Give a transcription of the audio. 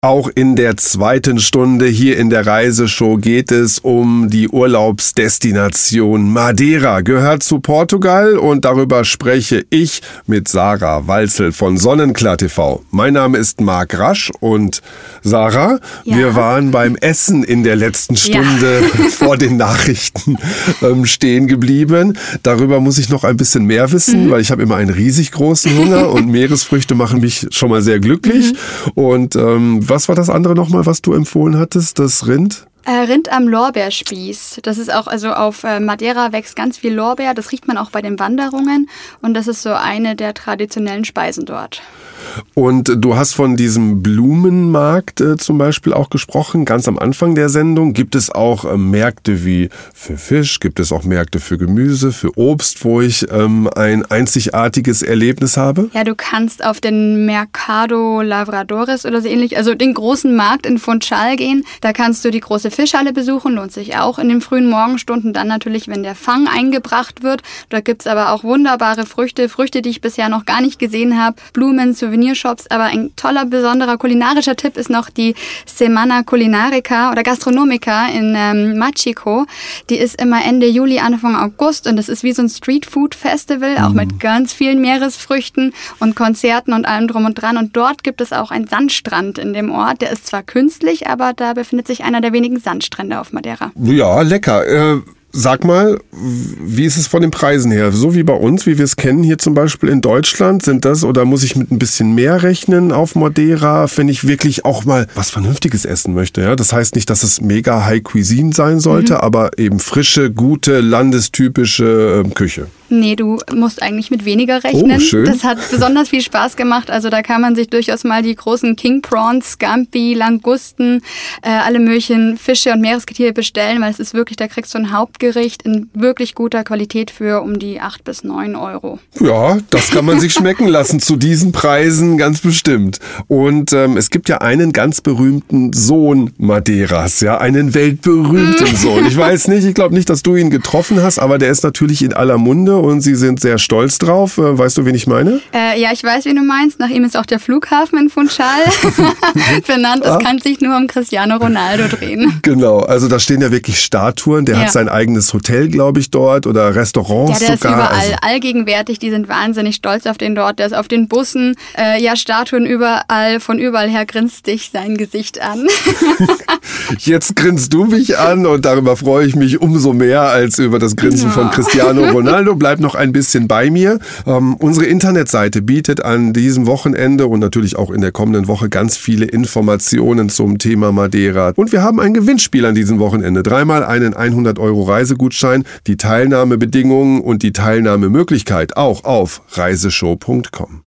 Auch in der zweiten Stunde hier in der Reiseshow geht es um die Urlaubsdestination Madeira. Gehört zu Portugal und darüber spreche ich mit Sarah Walzel von Sonnenklar TV. Mein Name ist Marc Rasch und Sarah, wir waren beim Essen in der letzten Stunde vor den Nachrichten stehen geblieben. Darüber muss ich noch ein bisschen mehr wissen, weil ich habe immer einen riesig großen Hunger und Meeresfrüchte machen mich schon mal sehr glücklich. Und was war das andere nochmal, was du empfohlen hattest? Das Rind? Rind am Lorbeerspieß. Das ist auch, also auf Madeira wächst ganz viel Lorbeer. Das riecht man auch bei den Wanderungen. Und das ist so eine der traditionellen Speisen dort. Und du hast von diesem Blumenmarkt zum Beispiel auch gesprochen, ganz am Anfang der Sendung. Gibt es auch Märkte wie für Fisch? Gibt es auch Märkte für Gemüse, für Obst, wo ich ein einzigartiges Erlebnis habe? Ja, du kannst auf den Mercado Lavradores oder so ähnlich, also den großen Markt in Funchal gehen. Da kannst du die große Fischhalle besuchen, lohnt sich auch in den frühen Morgenstunden. Dann natürlich, wenn der Fang eingebracht wird. Da gibt's aber auch wunderbare Früchte, die ich bisher noch gar nicht gesehen habe. Blumen, Souvenirshops, aber ein toller, besonderer kulinarischer Tipp ist noch die Semana Culinarica oder Gastronomica in Machico. Die ist immer Ende Juli, Anfang August und das ist wie so ein Street-Food-Festival, auch mit ganz vielen Meeresfrüchten und Konzerten und allem drum und dran. Und dort gibt es auch einen Sandstrand in dem Ort. Der ist zwar künstlich, aber da befindet sich einer der wenigen Sandstrände auf Madeira. Ja, lecker. Sag mal, wie ist es von den Preisen her? So wie bei uns, wie wir es kennen hier zum Beispiel in Deutschland, sind das oder muss ich mit ein bisschen mehr rechnen auf Madeira, wenn ich wirklich auch mal was Vernünftiges essen möchte? Ja? Das heißt nicht, dass es mega High Cuisine sein sollte, aber eben frische, gute, landestypische Küche. Nee, du musst eigentlich mit weniger rechnen. Oh, schön. Das hat besonders viel Spaß gemacht. Also da kann man sich durchaus mal die großen King Prawns, Scampi, Langusten, alle möglichen Fische und Meeresgetiere bestellen, weil es ist wirklich, da kriegst du ein Hauptgericht in wirklich guter Qualität für um die 8 bis 9 Euro. Ja, das kann man sich schmecken lassen zu diesen Preisen, ganz bestimmt. Und es gibt ja einen ganz berühmten Sohn Madeiras, ja, einen weltberühmten Sohn. Ich weiß nicht, ich glaube nicht, dass du ihn getroffen hast, aber der ist natürlich in aller Munde. Und Sie sind sehr stolz drauf. Weißt du, wen ich meine? Ja, ich weiß, wen du meinst. Nach ihm ist auch der Flughafen in Funchal benannt. Es kann sich nur um Cristiano Ronaldo drehen. Genau, also da stehen ja wirklich Statuen. Der hat sein eigenes Hotel, glaube ich, dort oder Restaurants sogar. Ja, der ist überall allgegenwärtig. Die sind wahnsinnig stolz auf den dort. Der ist auf den Bussen. Statuen überall. Von überall her grinst dich sein Gesicht an. Jetzt grinst du mich an und darüber freue ich mich umso mehr als über das Grinsen von Cristiano Ronaldo. Bleib noch ein bisschen bei mir. Unsere Internetseite bietet an diesem Wochenende und natürlich auch in der kommenden Woche ganz viele Informationen zum Thema Madeira. Und wir haben ein Gewinnspiel an diesem Wochenende. 3-mal einen 100€ Reisegutschein, die Teilnahmebedingungen und die Teilnahmemöglichkeit auch auf reiseshow.com.